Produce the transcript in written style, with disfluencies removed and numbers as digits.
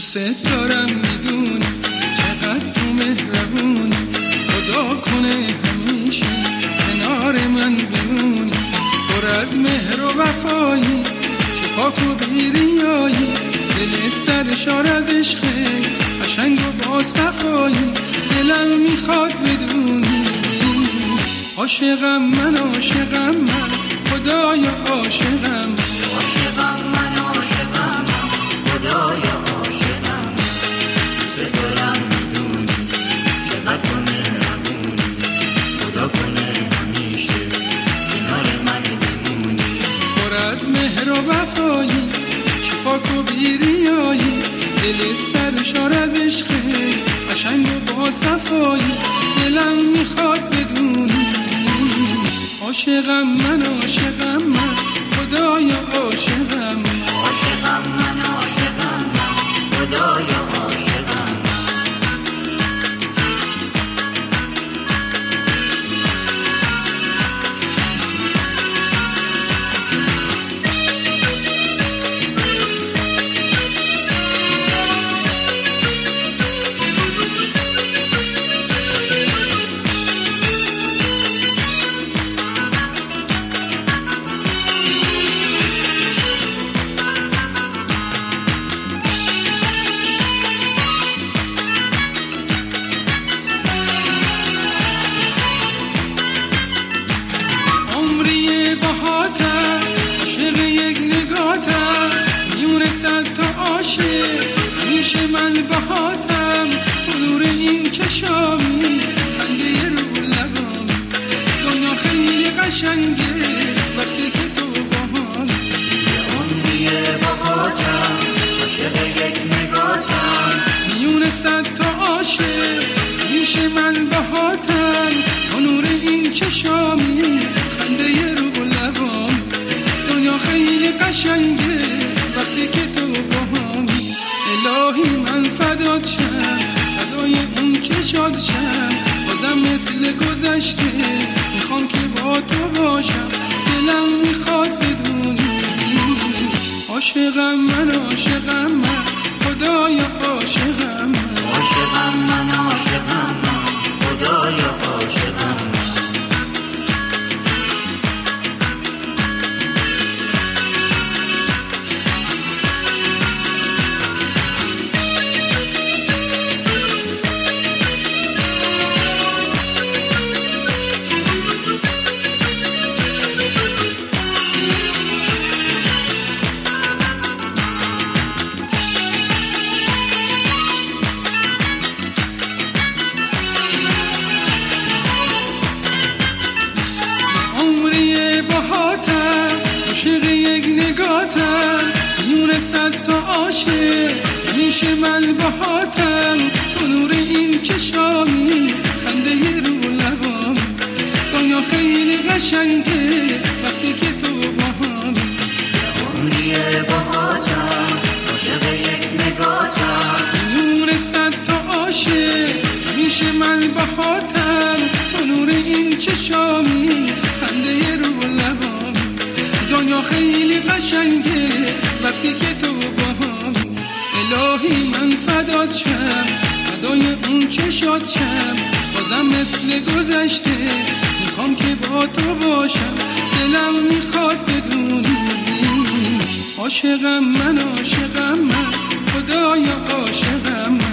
دوست دارم میدونی چقدر تو مهربونی، خدا کنه همیشه کنار من بمونی، پر از مهر و وفایی، چه پاک و بیریایی، دل سرشار از عشقه قشنگ و با صفایی، دلم میخواد بدونی عاشقم من، عاشقم من، خدایا عاشقم، عاشقم من، عاشقم من، خدایا عاشقم، دوست دارم میدونی چقدر تو مهربونی، خدا کنه همیشه کنار من بمونی، پر از مهر و وفایی، چه پاک و بیریایی، دل سرشار از عشقه قشنگ و با صفایی، دلم میخواد بدونی عاشقم من، عاشقم من، خدایا عاشقم، عاشقم من، عاشقم من، خدایا عاشقم. همیشه من بهاتم، تو نور این چشامی، خنده رو لبامی، دنیا خیلی قشنگه وقتی که تو باهامی، عمری بهاتم، عاشق یک نگاتم، میون صد تا عاشق، همیشه من بهاتم، تو نور این چشامی، خنده رو لبامی، دنیا خیلی قشنگه وقتی که تو باهامی، الهی من فدات شم، فدای اون چشات شم، بازم مثل گذشته میخوام که با تو باشم، دلم میخواد بدونی عاشقم من، عاشقم من، خدایا عاشقم من، عاشقم من، عاشقم من، خدایا عاشقم. عاشق یک نگاتم، میون صد تا عاشق، همیشه من بهاتم، تو نور این چشامی، خنده رو لبامی، دنیا خیلی قشنگه وقتی که تو باهامی، عمری بهاتم، عاشق یک نگاتم، میون صد تا عاشق، همیشه من بهاتم، تو نور این چشامی، خنده رو لبامی، دنیا خیلی قشنگه وقتی که تو باهامی، الهی من فدات شم، فدای اون چشات شم، بازم مثل گذشته میخوام که با تو باشم، دلم میخواد بدونی عاشقم من، عاشقم من، خدایا عاشقم من.